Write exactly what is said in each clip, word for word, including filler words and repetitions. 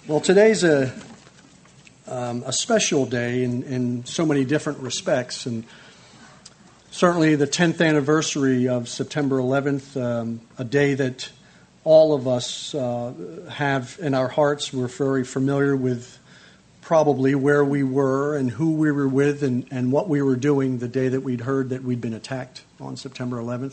Well, today's a um, a special day in, in so many different respects, and certainly the tenth anniversary of September eleventh, um, a day that all of us uh, have in our hearts. We're very familiar with probably where we were and who we were with and, and what we were doing the day that we'd heard that we'd been attacked on September eleventh.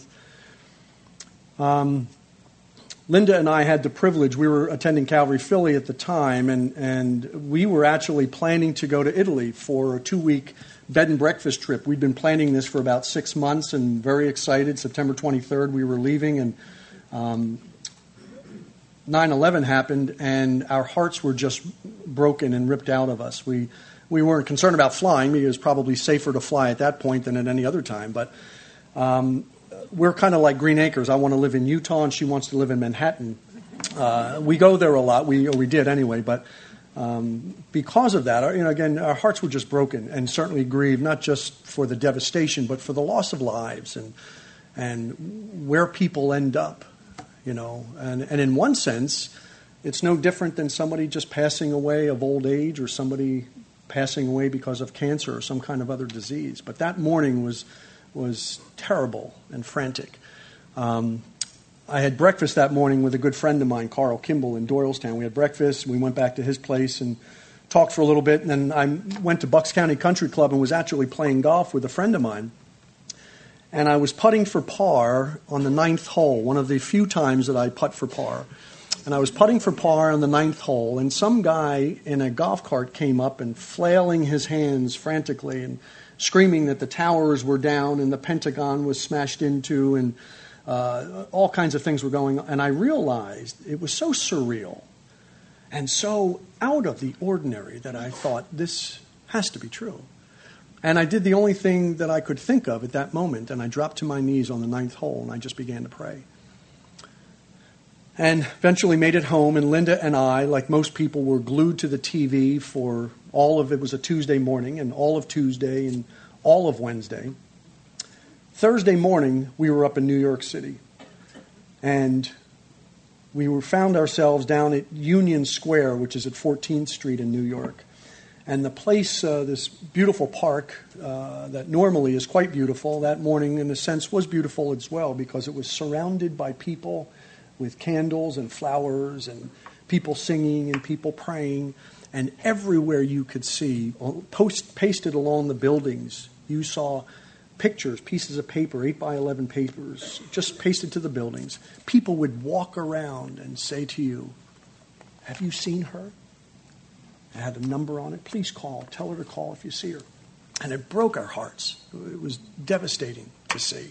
Um, Linda and I had the privilege, we were attending Calvary Philly at the time, and, and we were actually planning to go to Italy for a two-week bed and breakfast trip. We'd been planning this for about six months and very excited. September twenty-third, we were leaving, and um, nine eleven happened, and our hearts were just broken and ripped out of us. We we weren't concerned about flying because it was probably safer to fly at that point than at any other time, but um, we're kind of like Green Acres. I want to live in Utah, and she wants to live in Manhattan. Uh, we go there a lot. We or we did anyway, but um, because of that, you know, again, our hearts were just broken and certainly grieved, not just for the devastation, but for the loss of lives and and where people end up, you know. And, and in one sense, it's no different than somebody just passing away of old age or somebody passing away because of cancer or some kind of other disease. But that morning was was terrible and frantic. Um, I had breakfast that morning with a good friend of mine, Carl Kimball, in Doylestown. We had breakfast. We went back to his place and talked for a little bit. And then I went to Bucks County Country Club and was actually playing golf with a friend of mine. And I was putting for par on the ninth hole, one of the few times that I putt for par. And I was putting for par on the ninth hole, and some guy in a golf cart came up and flailing his hands frantically and screaming that the towers were down and the Pentagon was smashed into and uh, all kinds of things were going on. And I realized it was so surreal and so out of the ordinary that I thought, this has to be true. And I did the only thing that I could think of at that moment, and I dropped to my knees on the ninth hole and I just began to pray. And eventually made it home, and Linda and I, like most people, were glued to the T V for all of, it was a Tuesday morning, and all of Tuesday and all of Wednesday. Thursday morning, we were up in New York City, and we were found ourselves down at Union Square, which is at fourteenth Street in New York. And the place, uh, this beautiful park uh, that normally is quite beautiful, that morning, in a sense, was beautiful as well because it was surrounded by people with candles and flowers and people singing and people praying. And everywhere you could see, post, pasted along the buildings, you saw pictures, pieces of paper, eight by eleven papers, just pasted to the buildings. People would walk around and say to you, "Have you seen her?" It had a number on it. "Please call. Tell her to call if you see her." And it broke our hearts. It was devastating to see.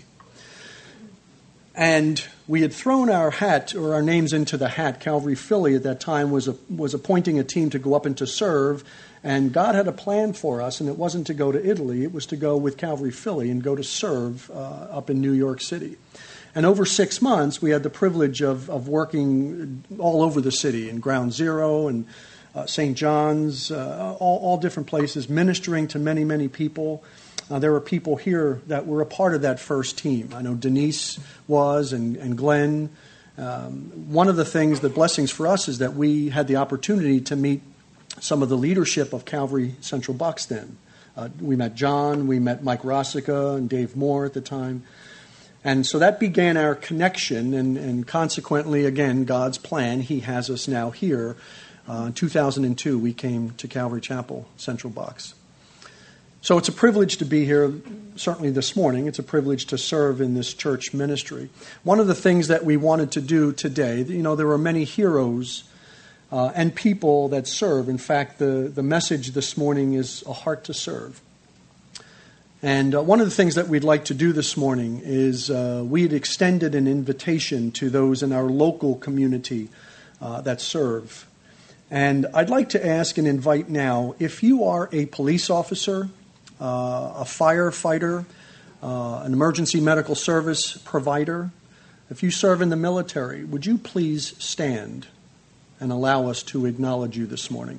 And we had thrown our hat, or our names into the hat. Calvary Philly at that time was a, was appointing a team to go up and to serve. And God had a plan for us, and it wasn't to go to Italy. It was to go with Calvary Philly and go to serve uh, up in New York City. And over six months, we had the privilege of, of working all over the city, in Ground Zero and uh, Saint John's, uh, all, all different places, ministering to many, many people. Uh, there were people here that were a part of that first team. I know Denise was, and, and Glenn. Um, one of the things, the blessings for us, is that we had the opportunity to meet some of the leadership of Calvary Central Bucks then. Uh, we met John, we met Mike Rossica and Dave Moore at the time. And so that began our connection, and, and consequently, again, God's plan. He has us now here. Uh, in two thousand two, we came to Calvary Chapel Central Bucks. So it's a privilege to be here, certainly this morning. It's a privilege to serve in this church ministry. One of the things that we wanted to do today, you know, there are many heroes uh, and people that serve. In fact, the, the message this morning is a heart to serve. And uh, one of the things that we'd like to do this morning is uh, we had extended an invitation to those in our local community uh, that serve. And I'd like to ask and invite now, if you are a police officer, Uh, a firefighter, uh, an emergency medical service provider, if you serve in the military, would you please stand and allow us to acknowledge you this morning?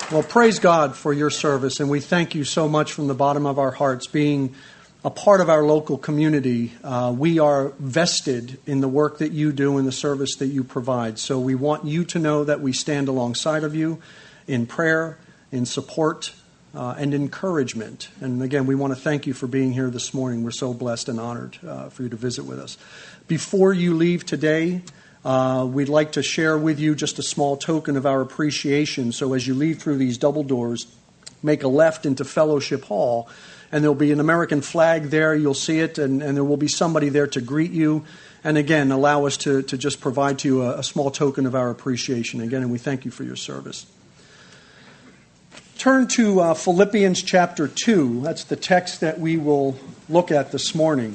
Well, praise God for your service, and we thank you so much from the bottom of our hearts. Being a part of our local community, uh, we are vested in the work that you do and the service that you provide. So we want you to know that we stand alongside of you in prayer, in support, uh, and encouragement. And again, we want to thank you for being here this morning. We're so blessed and honored uh, for you to visit with us. Before you leave today, Uh, we'd like to share with you just a small token of our appreciation. So as you leave through these double doors, make a left into Fellowship Hall, and there'll be an American flag there. You'll see it, and, and there will be somebody there to greet you. And again, allow us to, to just provide to you a, a small token of our appreciation. Again, and we thank you for your service. Turn to uh, Philippians chapter two. That's the text that we will look at this morning.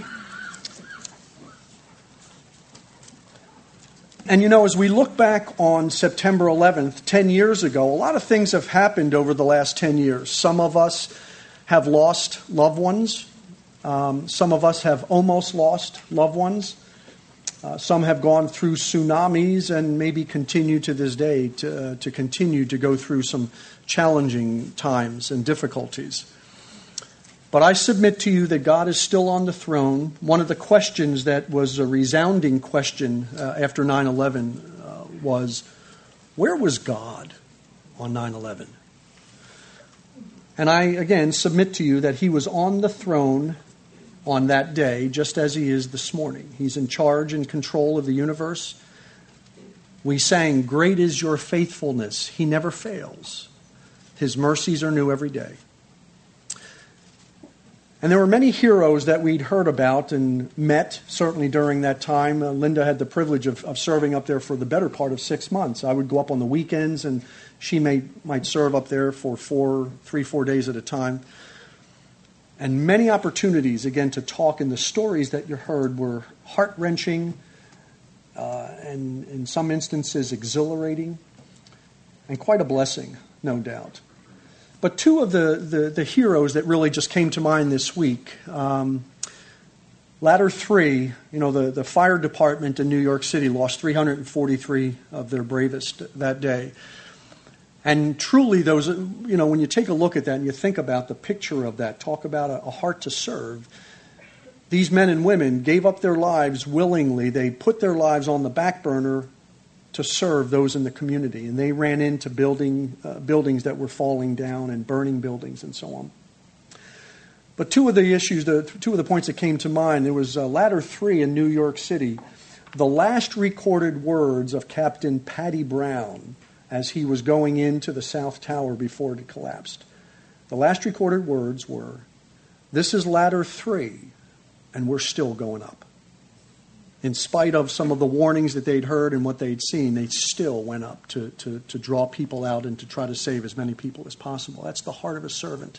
And you know, as we look back on September eleventh, ten years ago, a lot of things have happened over the last ten years. Some of us have lost loved ones. Um, some of us have almost lost loved ones. Uh, some have gone through tsunamis and maybe continue to this day to, uh, to continue to go through some challenging times and difficulties. But I submit to you that God is still on the throne. One of the questions that was a resounding question uh, after nine eleven uh, was, where was God on nine eleven? And I, again, submit to you that he was on the throne on that day, just as he is this morning. He's in charge and control of the universe. We sang, "Great is your faithfulness. He never fails. His mercies are new every day." And there were many heroes that we'd heard about and met, certainly during that time. Uh, Linda had the privilege of, of serving up there for the better part of six months. I would go up on the weekends, and she may, might serve up there for four, three, four days at a time. And many opportunities, again, to talk, and the stories that you heard were heart-wrenching uh, and, in some instances, exhilarating, and quite a blessing, no doubt. But two of the, the, the heroes that really just came to mind this week, um, Ladder three, you know, the, the fire department in New York City lost three hundred forty-three of their bravest that day. And truly those, you know, when you take a look at that and you think about the picture of that, talk about a, a heart to serve, these men and women gave up their lives willingly. They put their lives on the back burner to serve those in the community. And they ran into building uh, buildings that were falling down and burning buildings and so on. But two of the issues, the, two of the points that came to mind, there was uh, Ladder three in New York City. The last recorded words of Captain Patty Brown as he was going into the South Tower before it collapsed. The last recorded words were, "This is Ladder three, and we're still going up." In spite of some of the warnings that they'd heard and what they'd seen, they still went up to, to, to draw people out and to try to save as many people as possible. That's the heart of a servant.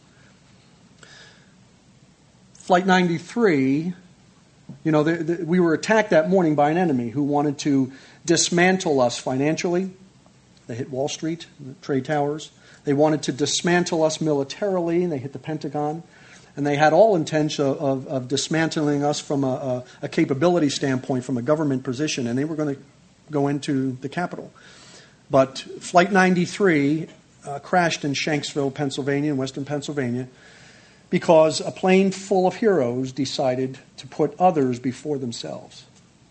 Flight ninety-three, you know, the, the, we were attacked that morning by an enemy who wanted to dismantle us financially. They hit Wall Street, the trade towers. They wanted to dismantle us militarily, and they hit the Pentagon. And they had all intention of, of, of dismantling us from a, a, a capability standpoint, from a government position, and they were going to go into the Capitol. But Flight ninety-three uh, crashed in Shanksville, Pennsylvania, in western Pennsylvania, because a plane full of heroes decided to put others before themselves.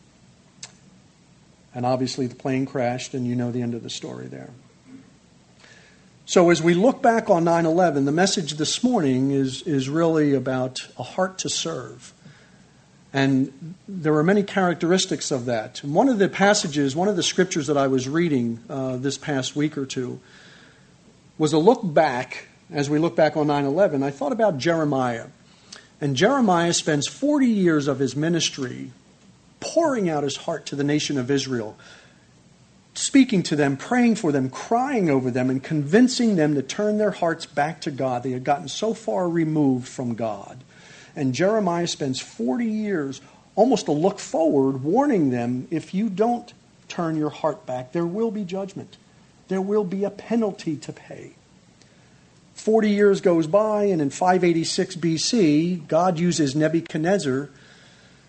And obviously the plane crashed, and you know the end of the story there. So as we look back on nine eleven, the message this morning is, is really about a heart to serve. And there are many characteristics of that. And one of the passages, one of the scriptures that I was reading uh, this past week or two was a look back. As we look back on nine eleven, I thought about Jeremiah. And Jeremiah spends forty years of his ministry pouring out his heart to the nation of Israel, speaking to them, praying for them, crying over them, and convincing them to turn their hearts back to God. They had gotten so far removed from God. And Jeremiah spends forty years, almost a look forward, warning them, if you don't turn your heart back, there will be judgment. There will be a penalty to pay. Forty years goes by, and in five eighty-six B C, God uses Nebuchadnezzar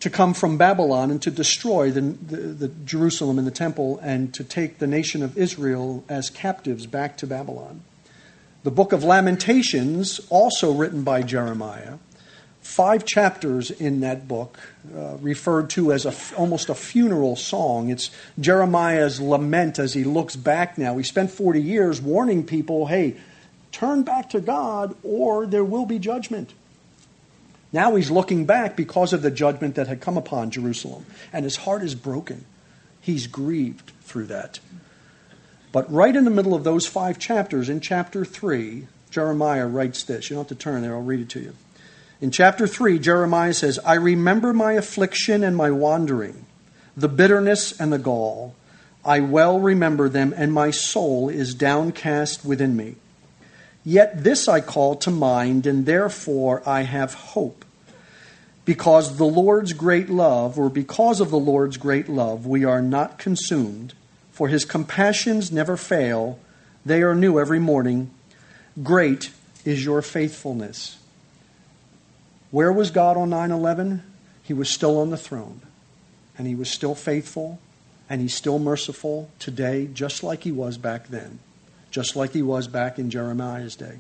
to come from Babylon and to destroy the, the, the Jerusalem and the temple and to take the nation of Israel as captives back to Babylon. The book of Lamentations, also written by Jeremiah, five chapters in that book, uh, referred to as a, almost a funeral song. It's Jeremiah's lament as he looks back now. He spent forty years warning people, hey, turn back to God or there will be judgment. Now he's looking back because of the judgment that had come upon Jerusalem. And his heart is broken. He's grieved through that. But right in the middle of those five chapters, in chapter three, Jeremiah writes this. You don't have to turn there, I'll read it to you. In chapter three, Jeremiah says, I remember my affliction and my wandering, the bitterness and the gall. I well remember them, and my soul is downcast within me. Yet this I call to mind, and therefore I have hope. Because the Lord's great love, or because of the Lord's great love, we are not consumed, for his compassions never fail. They are new every morning. Great is your faithfulness. Where was God on nine eleven? He was still on the throne. And he was still faithful. And he's still merciful today, just like he was back then. Just like he was back in Jeremiah's day.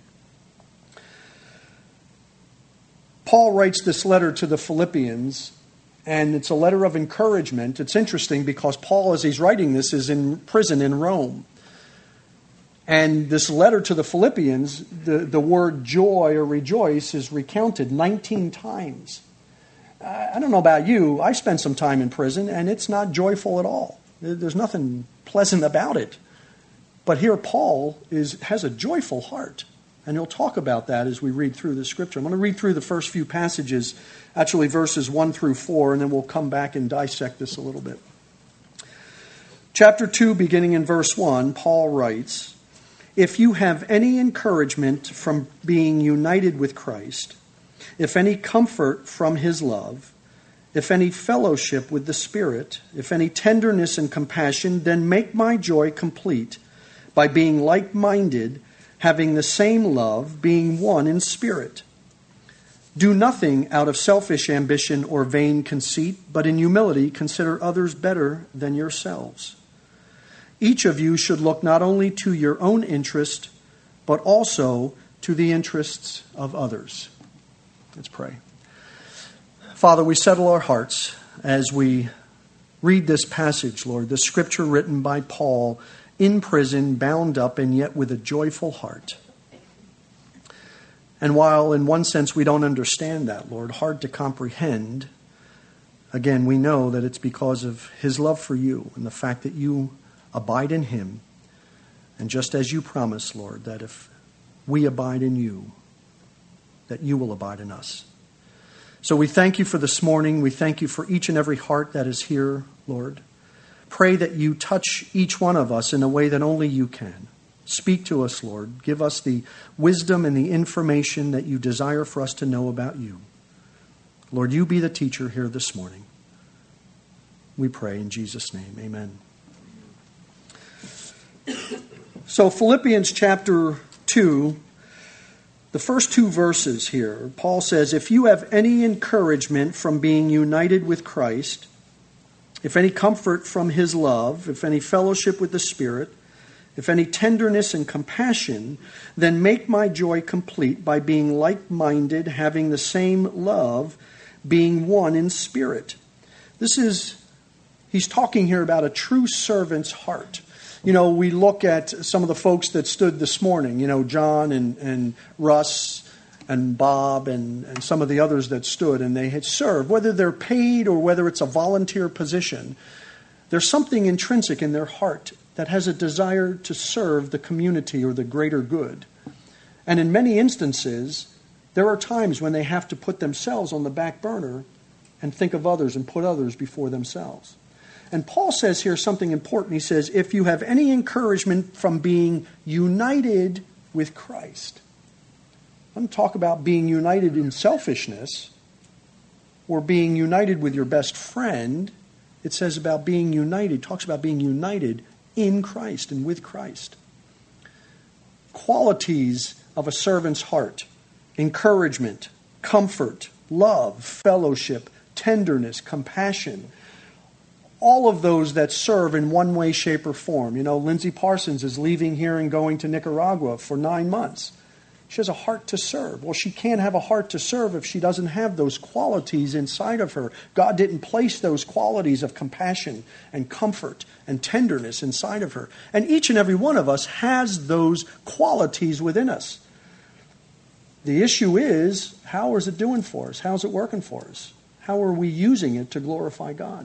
Paul writes this letter to the Philippians, and it's a letter of encouragement. It's interesting because Paul, as he's writing this, is in prison in Rome. And this letter to the Philippians, the, the word joy or rejoice is recounted nineteen times. I don't know about you, I spent some time in prison, and it's not joyful at all. There's nothing pleasant about it. But here Paul is has a joyful heart. And he'll talk about that as we read through the scripture. I'm going to read through the first few passages, actually verses one through four, and then we'll come back and dissect this a little bit. Chapter two, beginning in verse one, Paul writes, If you have any encouragement from being united with Christ, if any comfort from his love, if any fellowship with the Spirit, if any tenderness and compassion, then make my joy complete by being like-minded, having the same love, being one in spirit. Do nothing out of selfish ambition or vain conceit, but in humility consider others better than yourselves. Each of you should look not only to your own interest, but also to the interests of others. Let's pray. Father, we settle our hearts as we read this passage, Lord, the scripture written by Paul in prison, bound up, and yet with a joyful heart. And while in one sense we don't understand that, Lord, hard to comprehend, again, we know that it's because of his love for you and the fact that you abide in him. And just as you promised, Lord, that if we abide in you, that you will abide in us. So we thank you for this morning. We thank you for each and every heart that is here, Lord. Pray that you touch each one of us in a way that only you can. Speak to us, Lord. Give us the wisdom and the information that you desire for us to know about you. Lord, you be the teacher here this morning. We pray in Jesus' name. Amen. So Philippians chapter two, the first two verses here, Paul says, if you have any encouragement from being united with Christ, if any comfort from his love, if any fellowship with the Spirit, if any tenderness and compassion, then make my joy complete by being like-minded, having the same love, being one in spirit. This is, he's talking here about a true servant's heart. You know, we look at some of the folks that stood this morning, you know, John and, and Russ and Bob and, and some of the others that stood, and they had served, whether they're paid or whether it's a volunteer position. There's something intrinsic in their heart that has a desire to serve the community or the greater good. And in many instances, there are times when they have to put themselves on the back burner and think of others and put others before themselves. And Paul says here something important. He says, if you have any encouragement from being united with Christ. I don't talk about being united in selfishness or being united with your best friend. It says about being united, talks about being united in Christ and with Christ. Qualities of a servant's heart: encouragement, comfort, love, fellowship, tenderness, compassion, all of those that serve in one way, shape, or form. You know, Lindsay Parsons is leaving here and going to Nicaragua for nine months. She has a heart to serve. Well, she can't have a heart to serve if she doesn't have those qualities inside of her. God didn't place those qualities of compassion and comfort and tenderness inside of her. And each and every one of us has those qualities within us. The issue is, how is it doing for us? How's it working for us? How are we using it to glorify God?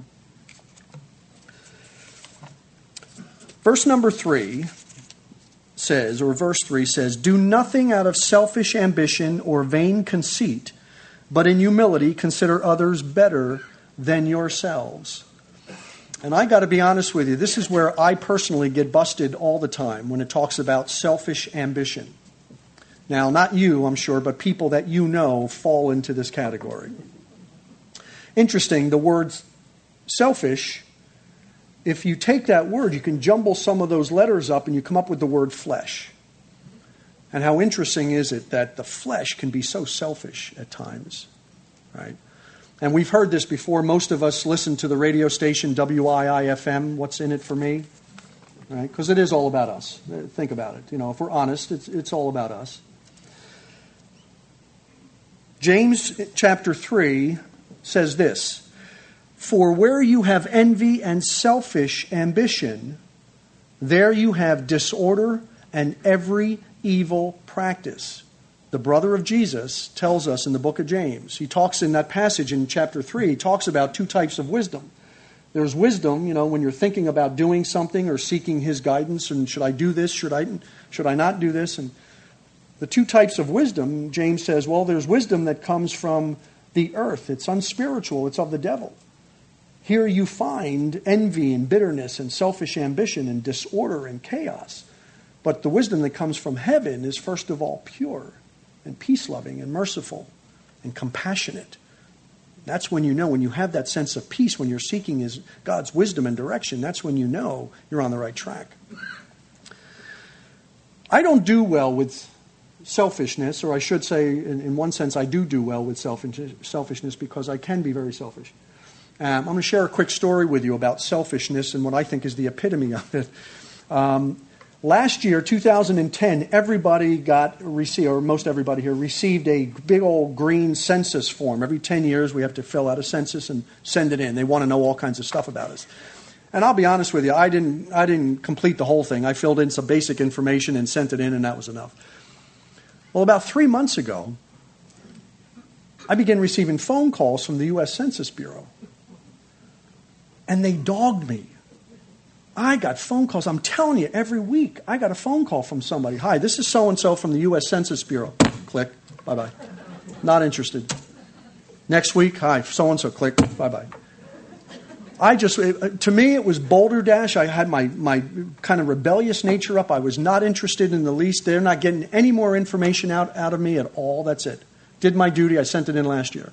Verse number three says, or verse three says, do nothing out of selfish ambition or vain conceit, but in humility consider others better than yourselves. And I got to be honest with you, this is where I personally get busted all the time when it talks about selfish ambition. Now, not you, I'm sure, but people that you know fall into this category. Interesting, the word selfish, if you take that word, you can jumble some of those letters up and you come up with the word flesh. And how interesting is it that the flesh can be so selfish at times, right? And we've heard this before. Most of us listen to the radio station W I I F M, What's in it for me? Right? Because it is all about us. Think about it. You know, if we're honest, it's, it's all about us. James chapter three says this, for where you have envy and selfish ambition, there you have disorder and every evil practice. The brother of Jesus tells us in the book of James, he talks in that passage in chapter three, he talks about two types of wisdom. There's wisdom, you know, when you're thinking about doing something or seeking his guidance, and should I do this, should I, should I not do this? And the two types of wisdom, James says, well, there's wisdom that comes from the earth. It's unspiritual. It's of the devil. Here you find envy and bitterness and selfish ambition and disorder and chaos. But the wisdom that comes from heaven is first of all pure and peace-loving and merciful and compassionate. That's when you know, when you have that sense of peace, when you're seeking his, God's wisdom and direction, that's when you know you're on the right track. I don't do well with selfishness, or I should say, in, in one sense, I do do well with selfish, selfishness because I can be very selfish. Um, I'm going to share a quick story with you about selfishness and what I think is the epitome of it. Um, last year, two thousand ten, everybody got received, or most everybody here received a big old green census form. Every ten years, we have to fill out a census and send it in. They want to know all kinds of stuff about us. And I'll be honest with you, I didn't, I didn't complete the whole thing. I filled in some basic information and sent it in, and that was enough. Well, about three months ago, I began receiving phone calls from the U S Census Bureau. And they dogged me. I got phone calls. I'm telling you, every week I got a phone call from somebody. Hi, this is so-and-so from the U S Census Bureau. Click. Bye-bye. Not interested. Next week, hi, so-and-so. Click. Bye-bye. I just, to me, it was Boulder Dash. I had my, my kind of rebellious nature up. I was not interested in the least. They're not getting any more information out, out of me at all. That's it. Did my duty. I sent it in last year.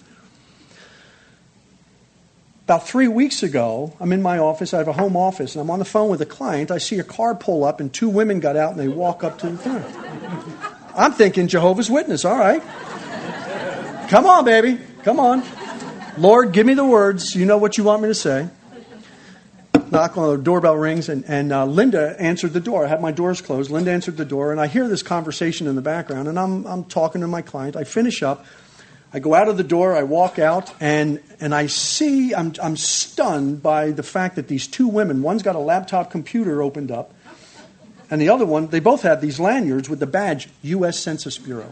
About three weeks ago, I'm in my office. I have a home office, and I'm on the phone with a client. I see a car pull up, and two women got out, and they walk up to the thing. I'm thinking Jehovah's Witness. All right. Come on, baby. Come on. Lord, give me the words. You know what you want me to say. Knock on the doorbell rings, and, and uh, Linda answered the door. I had my doors closed. Linda answered the door, and I hear this conversation in the background, and I'm I'm talking to my client. I finish up. I go out of the door. I walk out, and and I see, I'm I'm stunned by the fact that these two women, one's got a laptop computer opened up, and the other one, they both have these lanyards with the badge, U S Census Bureau.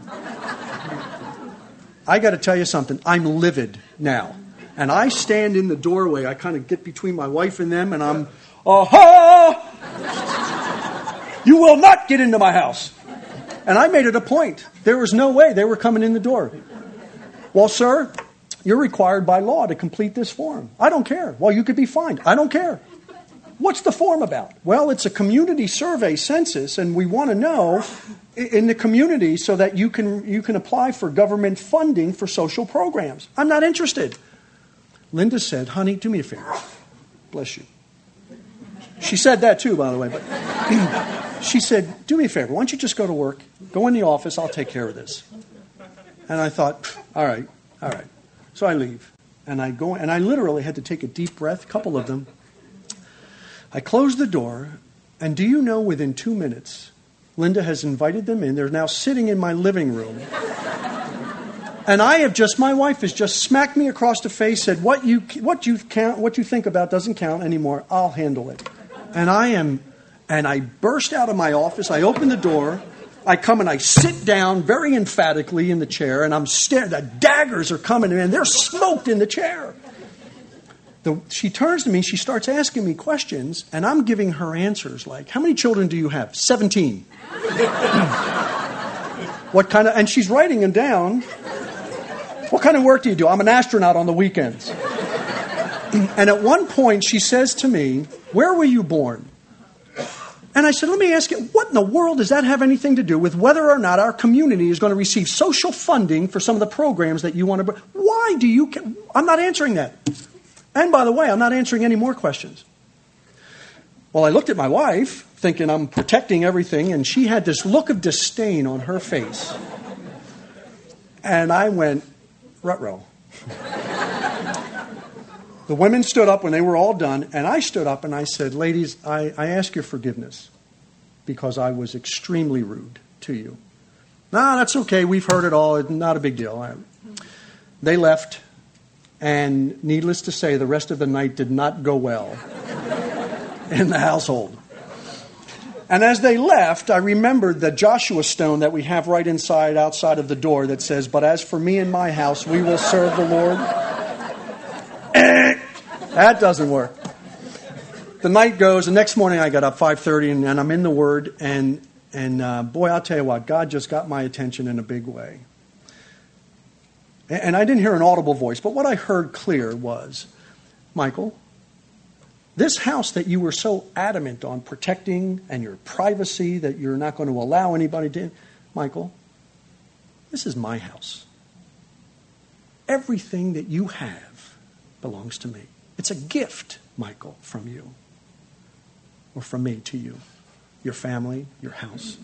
I got to tell you something. I'm livid now. And I stand in the doorway. I kind of get between my wife and them, and I'm, aha! You will not get into my house. And I made it a point. There was no way they were coming in the door. Well, sir, you're required by law to complete this form. I don't care. Well, you could be fined. I don't care. What's the form about? Well, it's a community survey census, and we want to know in the community so that you can you can apply for government funding for social programs. I'm not interested. Linda said, honey, do me a favor. Bless you. She said that too, by the way. But she said, do me a favor. Why don't you just go to work, go in the office, I'll take care of this. And I thought, all right, all right. So I leave. And I go, and I literally had to take a deep breath, a couple of them. I closed the door, and do you know, within two minutes, Linda has invited them in. They're now sitting in my living room. And I have just, my wife has just smacked me across the face, said, what you what you count, what you think about doesn't count anymore. I'll handle it. And I am, and I burst out of my office. I open the door. I come and I sit down very emphatically in the chair, and I'm staring. The daggers are coming in, and there's smoke in the chair. The, she turns to me, she starts asking me questions, and I'm giving her answers like, how many children do you have? seventeen. What kind of, and she's writing them down. What kind of work do you do? I'm an astronaut on the weekends. And at one point she says to me, where were you born? And I said, let me ask you, what in the world does that have anything to do with whether or not our community is going to receive social funding for some of the programs that you want to... Why do you... I'm not answering that. And by the way, I'm not answering any more questions. Well, I looked at my wife, thinking I'm protecting everything, and she had this look of disdain on her face. And I went, ruh-roh. The women stood up when they were all done, and I stood up and I said, ladies, I, I ask your forgiveness because I was extremely rude to you. No, that's okay. We've heard it all. It's not a big deal. I, they left, and needless to say, the rest of the night did not go well in the household. And as they left, I remembered the Joshua stone that we have right inside, outside of the door that says, but as for me and my house, we will serve the Lord. That doesn't work. The night goes. The next morning I got up five thirty and, and I'm in the Word. And, and uh, boy, I'll tell you what, God just got my attention in a big way. And, and I didn't hear an audible voice, but what I heard clear was, Michael, this house that you were so adamant on protecting and your privacy that you're not going to allow anybody to... Michael, this is my house. Everything that you have belongs to me. It's a gift, Michael, from you. Or from me to you. Your family, your house.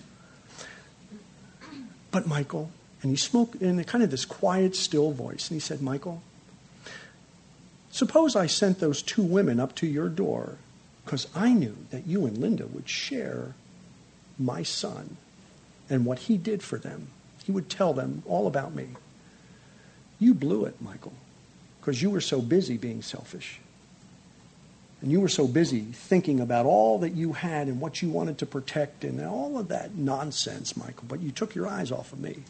But Michael, and he spoke in a kind of this quiet, still voice, and he said, Michael, suppose I sent those two women up to your door because I knew that you and Linda would share my son and what he did for them. He would tell them all about me. You blew it, Michael, because you were so busy being selfish. And you were so busy thinking about all that you had and what you wanted to protect and all of that nonsense, Michael. But you took your eyes off of me.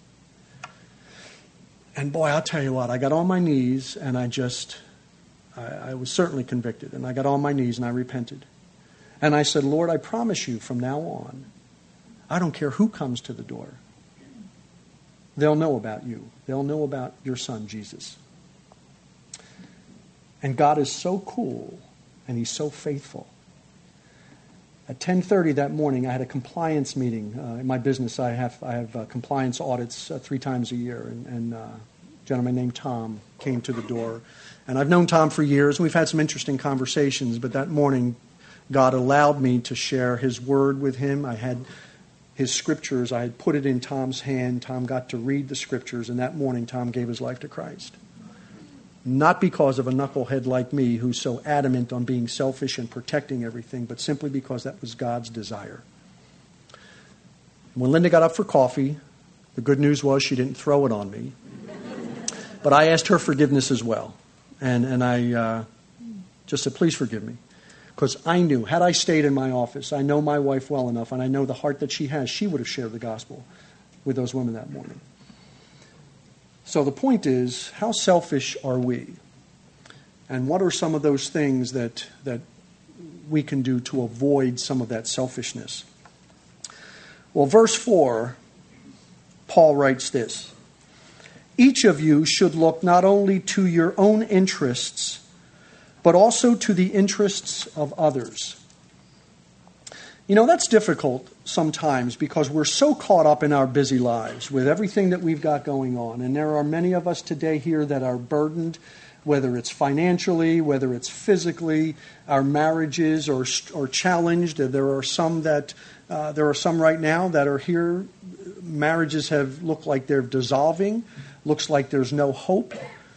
And boy, I'll tell you what, I got on my knees and I just... I was certainly convicted, and I got on my knees and I repented. And I said, Lord, I promise you from now on, I don't care who comes to the door. They'll know about you. They'll know about your son, Jesus. And God is so cool, and he's so faithful. At ten thirty that morning, I had a compliance meeting. Uh, in my business, I have I have uh, compliance audits uh, three times a year, and, and uh, a gentleman named Tom came to the door. And I've known Tom for years, and we've had some interesting conversations, but that morning, God allowed me to share his word with him. I had his scriptures. I had put it in Tom's hand. Tom got to read the scriptures, and that morning, Tom gave his life to Christ. Not because of a knucklehead like me who's so adamant on being selfish and protecting everything, but simply because that was God's desire. When Linda got up for coffee, the good news was she didn't throw it on me. But I asked her forgiveness as well. And and I uh, just said, please forgive me. Because I knew, had I stayed in my office, I know my wife well enough, and I know the heart that she has, she would have shared the gospel with those women that morning. So the point is, how selfish are we? And what are some of those things that that we can do to avoid some of that selfishness? Well, verse four, Paul writes this. Each of you should look not only to your own interests, but also to the interests of others. You know, that's difficult sometimes because we're so caught up in our busy lives with everything that we've got going on. And there are many of us today here that are burdened, whether it's financially, whether it's physically, our marriages are, are challenged. There are some that uh, there are some right now that are here. Marriages have looked like they're dissolving. Looks like there's no hope.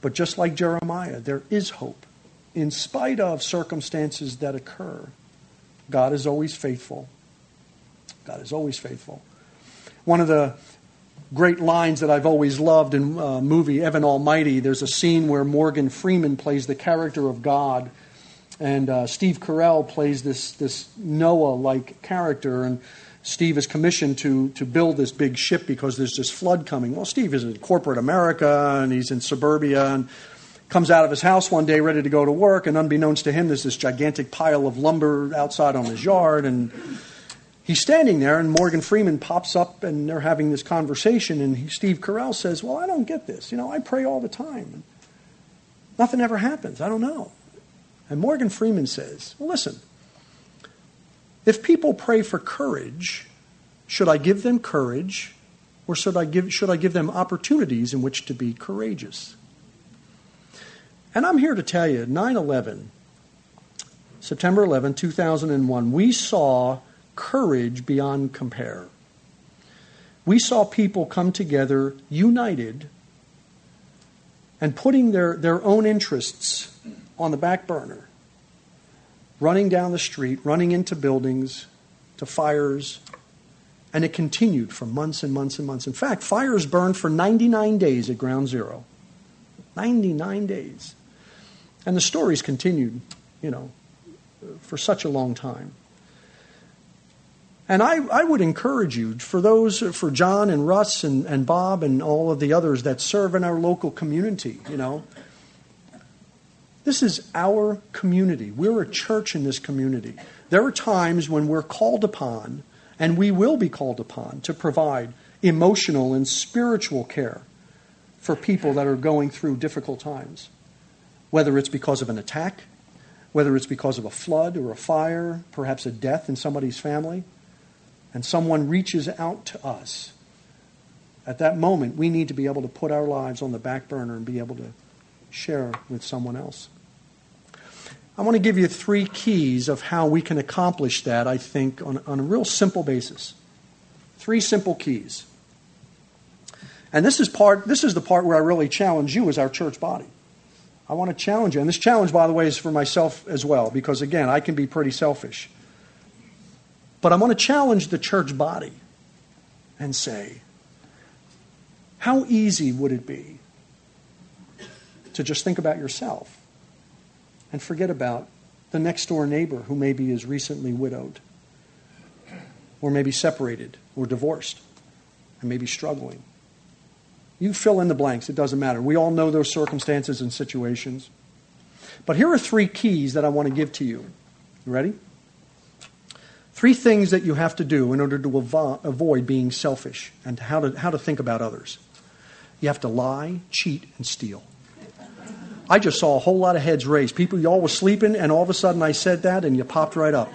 But just like Jeremiah, there is hope. In spite of circumstances that occur, God is always faithful. God is always faithful. One of the great lines that I've always loved in a movie, Evan Almighty, there's a scene where Morgan Freeman plays the character of God, and uh, Steve Carell plays this, this Noah-like character, and Steve is commissioned to, to build this big ship because there's this flood coming. Well, Steve is in corporate America, and he's in suburbia, and comes out of his house one day ready to go to work, and unbeknownst to him, there's this gigantic pile of lumber outside on his yard, and he's standing there, and Morgan Freeman pops up, and they're having this conversation, and he, Steve Carell says, well, I don't get this. You know, I pray all the time. Nothing ever happens. I don't know. And Morgan Freeman says, well, listen, if people pray for courage, should I give them courage, or should I give, should I give them opportunities in which to be courageous? And I'm here to tell you, nine eleven, September eleventh, two thousand one, we saw courage beyond compare. We saw people come together united and putting their, their own interests on the back burner, running down the street, running into buildings, to fires, and it continued for months and months and months. In fact, fires burned for ninety-nine days at Ground Zero. ninety-nine days. And the stories continued, you know, for such a long time. And I, I would encourage you, for those, for John and Russ and, and Bob and all of the others that serve in our local community, you know, this is our community. We're a church in this community. There are times when we're called upon, and we will be called upon, to provide emotional and spiritual care for people that are going through difficult times. Whether it's because of an attack, whether it's because of a flood or a fire, perhaps a death in somebody's family, and someone reaches out to us. At that moment, we need to be able to put our lives on the back burner and be able to share with someone else. I want to give you three keys of how we can accomplish that, I think, on, on a real simple basis. Three simple keys. And this is part. This is the part where I really challenge you as our church body. I want to challenge you. And this challenge, by the way, is for myself as well, because, again, I can be pretty selfish. But I want to challenge the church body and say, how easy would it be to just think about yourself and forget about the next door neighbor who maybe is recently widowed, or maybe separated or divorced and maybe struggling? You fill in the blanks. It doesn't matter. We all know those circumstances and situations. But here are three keys that I want to give to you. You ready? Three things that you have to do in order to avo- avoid being selfish and how to, how to think about others. You have to lie, cheat, and steal. I just saw a whole lot of heads raised. People, you all were sleeping, and all of a sudden I said that, and you popped right up.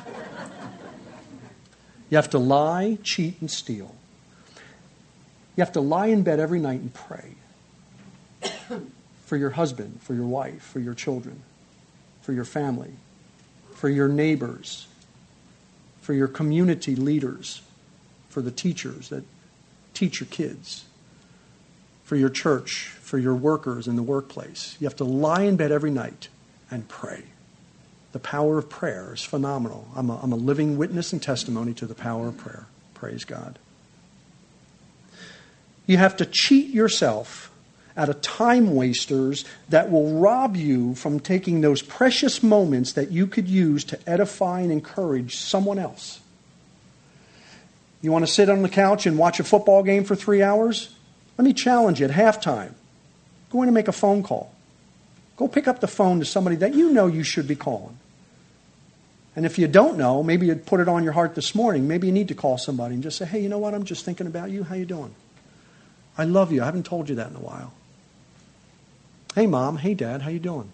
You have to lie, cheat, and steal. You have to lie in bed every night and pray for your husband, for your wife, for your children, for your family, for your neighbors, for your community leaders, for the teachers that teach your kids, for your church, for your workers in the workplace. You have to lie in bed every night and pray. The power of prayer is phenomenal. I'm a, I'm a living witness and testimony to the power of prayer. Praise God. You have to cheat yourself out of time wasters that will rob you from taking those precious moments that you could use to edify and encourage someone else. You want to sit on the couch and watch a football game for three hours? Let me challenge you at halftime. Go in and make a phone call. Go pick up the phone to somebody that you know you should be calling. And if you don't know, maybe you'd put it on your heart this morning. Maybe you need to call somebody and just say, hey, you know what? I'm just thinking about you. How you doing? I love you. I haven't told you that in a while. Hey, Mom. Hey, Dad. How you doing?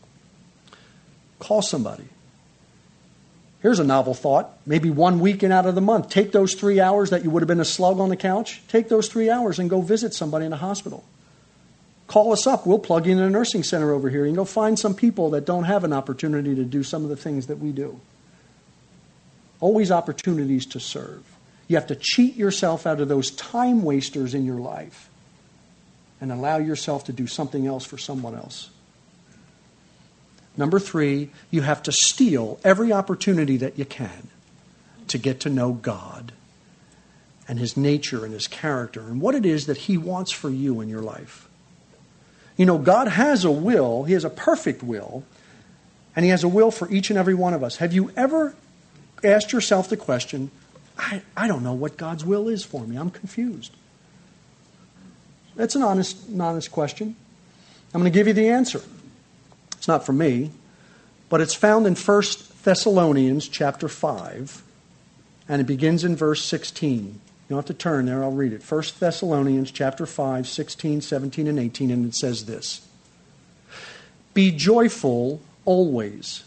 Call somebody. Here's a novel thought. Maybe one weekend out of the month, take those three hours that you would have been a slug on the couch. Take those three hours and go visit somebody in a hospital. Call us up. We'll plug you in a nursing center over here. You can go find some people that don't have an opportunity to do some of the things that we do. Always opportunities to serve. You have to cheat yourself out of those time wasters in your life and allow yourself to do something else for someone else. Number three, you have to steal every opportunity that you can to get to know God and His nature and His character and what it is that He wants for you in your life. You know, God has a will. He has a perfect will, and He has a will for each and every one of us. Have you ever asked yourself the question, I, I don't know what God's will is for me. I'm confused. That's an honest, an honest question. I'm going to give you the answer. It's not from me, but it's found in First Thessalonians chapter five, and it begins in verse sixteen. You don't have to turn there, I'll read it. First Thessalonians chapter five, sixteen, seventeen, and eighteen, and it says this. Be joyful always.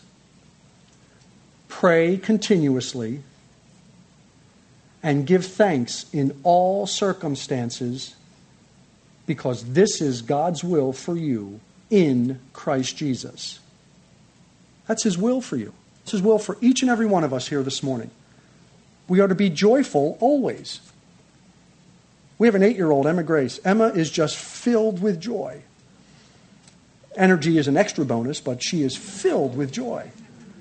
Pray continuously. And give thanks in all circumstances, because this is God's will for you in Christ Jesus. That's His will for you. It's His will for each and every one of us here this morning. We are to be joyful always. We have an eight-year-old, Emma Grace. Emma is just filled with joy. Energy is an extra bonus, but she is filled with joy.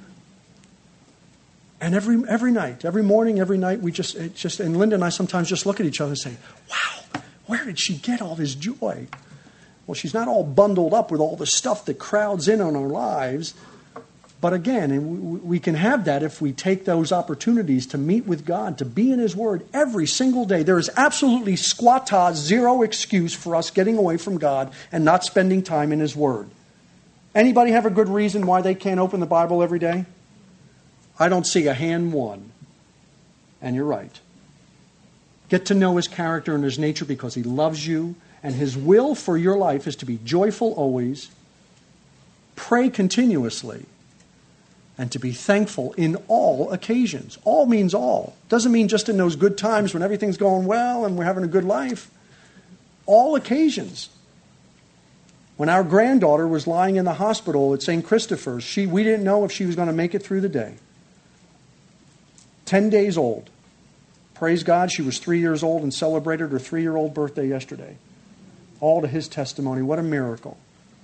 And every every night, every morning, every night, we just, it just, and Linda and I sometimes just look at each other and say, wow, where did she get all this joy? Well, she's not all bundled up with all the stuff that crowds in on our lives. But again, we can have that if we take those opportunities to meet with God, to be in His Word every single day. There is absolutely squatta zero excuse for us getting away from God and not spending time in His Word. Anybody have a good reason why they can't open the Bible every day? I don't see a hand one. And you're right. Get to know His character and His nature because He loves you. And His will for your life is to be joyful always, pray continuously, and to be thankful in all occasions. All means all. Doesn't mean just in those good times when everything's going well and we're having a good life. All occasions. When our granddaughter was lying in the hospital at Saint Christopher's, she, we didn't know if she was going to make it through the day. Ten days old. Praise God, she was three years old and celebrated her three-year-old birthday yesterday. All to His testimony. What a miracle.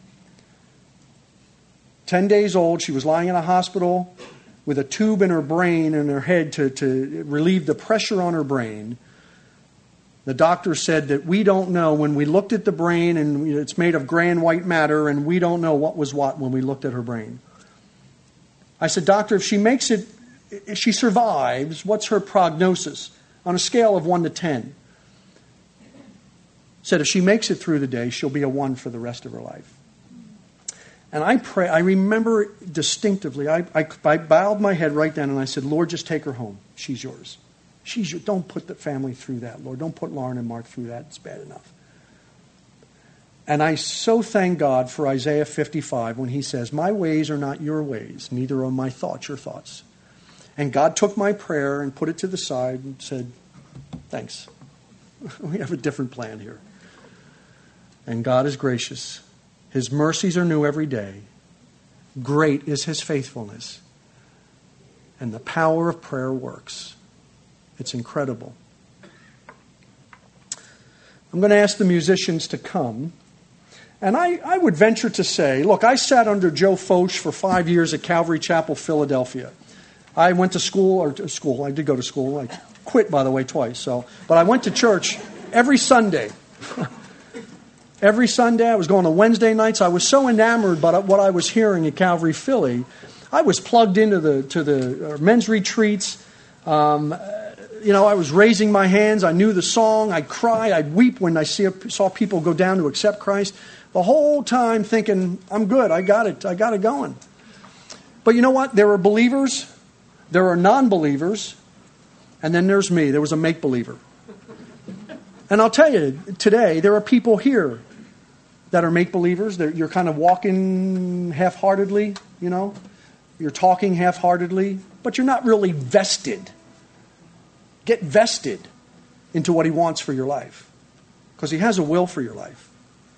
Ten days old, she was lying in a hospital with a tube in her brain and her head to, to relieve the pressure on her brain. The doctor said that we don't know, when we looked at the brain, and it's made of gray and white matter, and we don't know what was what when we looked at her brain. I said, doctor, if she makes it, if she survives, what's her prognosis on a scale of one to ten? Said if she makes it through the day, she'll be a one for the rest of her life. And I pray, I remember distinctively, I, I, I bowed my head right down and I said, Lord, just take her home. She's yours. She's your, don't put the family through that, Lord. Don't put Lauren and Mark through that. It's bad enough. And I so thank God for Isaiah fifty-five when He says, my ways are not your ways, neither are my thoughts your thoughts. And God took my prayer and put it to the side and said, thanks. We have a different plan here. And God is gracious. His mercies are new every day. Great is His faithfulness. And the power of prayer works. It's incredible. I'm going to ask the musicians to come. And I, I would venture to say, look, I sat under Joe Foch for five years at Calvary Chapel, Philadelphia. I went to school, or to school, I did go to school. I quit, by the way, twice. So, but I went to church every Sunday. Every Sunday, I was going to Wednesday nights. I was so enamored by what I was hearing at Calvary Philly. I was plugged into the to the uh, men's retreats. Um, you know, I was raising my hands. I knew the song. I'd cry. I'd weep when I see, saw people go down to accept Christ. The whole time thinking, I'm good. I got it. I got it going. But you know what? There are believers. There are non-believers. And then there's me. There was a make-believer. And I'll tell you, today, there are people here that are make-believers. They're, you're kind of walking half-heartedly, you know. You're talking half-heartedly, but you're not really vested. Get vested into what He wants for your life, because He has a will for your life.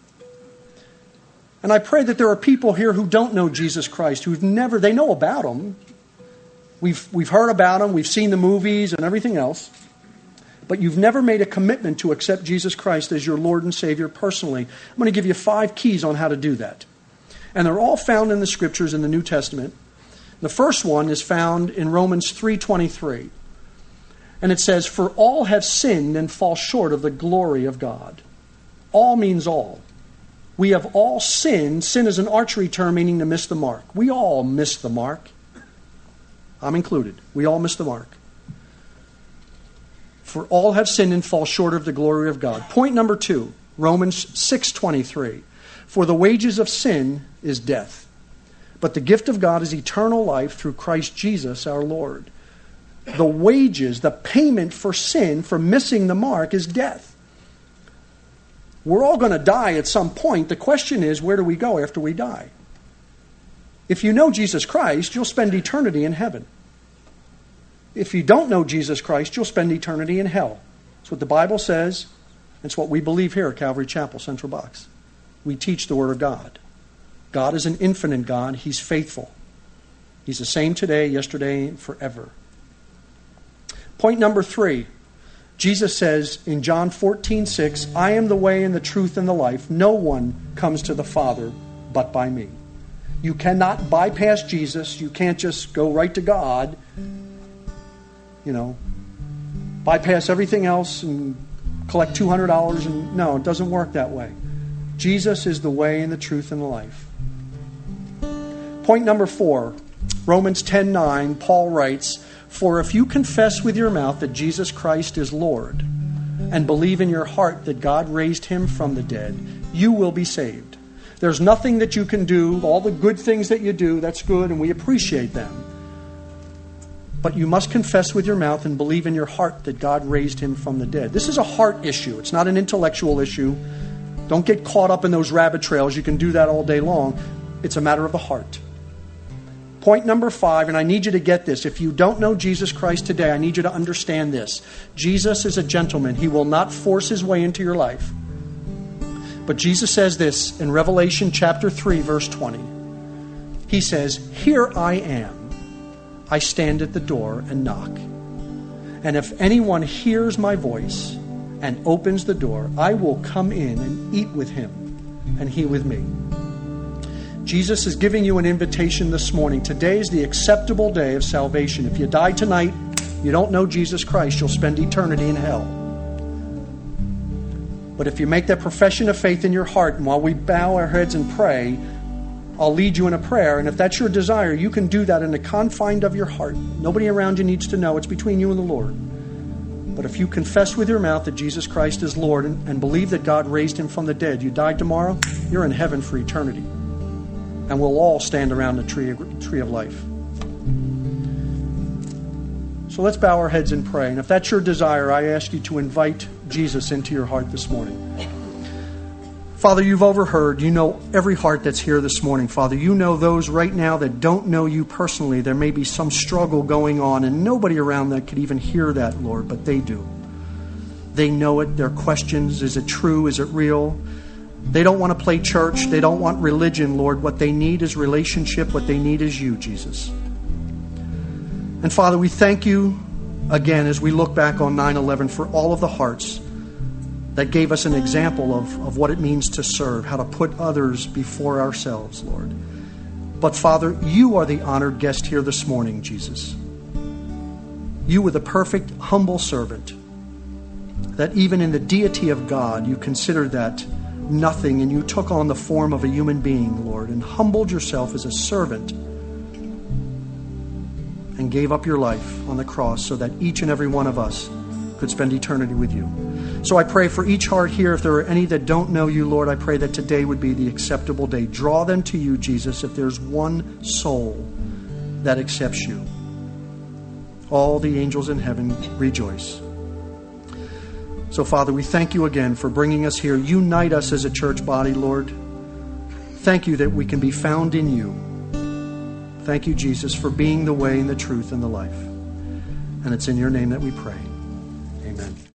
And I pray that there are people here who don't know Jesus Christ, who've never, they know about Him. We've, we've heard about Him, we've seen the movies and everything else. but you've never made a commitment to accept Jesus Christ as your Lord and Savior personally, I'm going to give you five keys on how to do that. And they're all found in the Scriptures in the New Testament. The first one is found in Romans three twenty-three. And it says, "For all have sinned and fall short of the glory of God." All means all. We have all sinned. Sin is an archery term meaning to miss the mark. We all miss the mark. I'm included. We all miss the mark. For all have sinned and fall short of the glory of God. Point number two, Romans six twenty-three. "For the wages of sin is death, but the gift of God is eternal life through Christ Jesus our Lord." The wages, the payment for sin, for missing the mark, is death. We're all going to die at some point. The question is, where do we go after we die? If you know Jesus Christ, you'll spend eternity in heaven. If you don't know Jesus Christ, you'll spend eternity in hell. That's what the Bible says. It's what we believe here at Calvary Chapel, Central Box. We teach the Word of God. God is an infinite God. He's faithful. He's the same today, yesterday, and forever. Point number three. Jesus says in John fourteen six, "I am the way and the truth and the life. No one comes to the Father but by me." You cannot bypass Jesus. You can't just go right to God. You know, bypass everything else and collect two hundred dollars. And no, it doesn't work that way. Jesus is the way and the truth and the life. Point number four, Romans ten nine, Paul writes, "For if you confess with your mouth that Jesus Christ is Lord and believe in your heart that God raised him from the dead, you will be saved." There's nothing that you can do. All the good things that you do, that's good, and we appreciate them. But you must confess with your mouth and believe in your heart that God raised him from the dead. This is a heart issue. It's not an intellectual issue. Don't get caught up in those rabbit trails. You can do that all day long. It's a matter of the heart. Point number five, and I need you to get this. If you don't know Jesus Christ today, I need you to understand this. Jesus is a gentleman. He will not force his way into your life. But Jesus says this in Revelation chapter three, verse twenty. He says, "Here I am. I stand at the door and knock. And if anyone hears my voice and opens the door, I will come in and eat with him and he with me." Jesus is giving you an invitation this morning. Today is the acceptable day of salvation. If you die tonight, you don't know Jesus Christ, you'll spend eternity in hell. But if you make that profession of faith in your heart, and while we bow our heads and pray, I'll lead you in a prayer. And if that's your desire, you can do that in the confine of your heart. Nobody around you needs to know. It's between you and the Lord. But if you confess with your mouth that Jesus Christ is Lord and, and believe that God raised him from the dead, you died tomorrow, you're in heaven for eternity. And we'll all stand around the tree of, tree of life. So let's bow our heads and pray. And if that's your desire, I ask you to invite Jesus into your heart this morning. Father, you've overheard. You know every heart that's here this morning, Father. You know those right now that don't know you personally. There may be some struggle going on, and nobody around that could even hear that, Lord, but they do. They know it. Their questions, is it true? Is it real? They don't want to play church. They don't want religion, Lord. What they need is relationship. What they need is you, Jesus. And Father, we thank you again as we look back on nine eleven for all of the hearts that gave us an example of, of what it means to serve, how to put others before ourselves, Lord. But Father, you are the honored guest here this morning, Jesus. You were the perfect, humble servant that even in the deity of God, you considered that nothing, and you took on the form of a human being, Lord, and humbled yourself as a servant and gave up your life on the cross so that each and every one of us could spend eternity with you. So I pray for each heart here, if there are any that don't know you, Lord, I pray that today would be the acceptable day. Draw them to you, Jesus, if there's one soul that accepts you. All the angels in heaven rejoice. So, Father, we thank you again for bringing us here. Unite us as a church body, Lord. Thank you that we can be found in you. Thank you, Jesus, for being the way and the truth and the life. And it's in your name that we pray. Amen.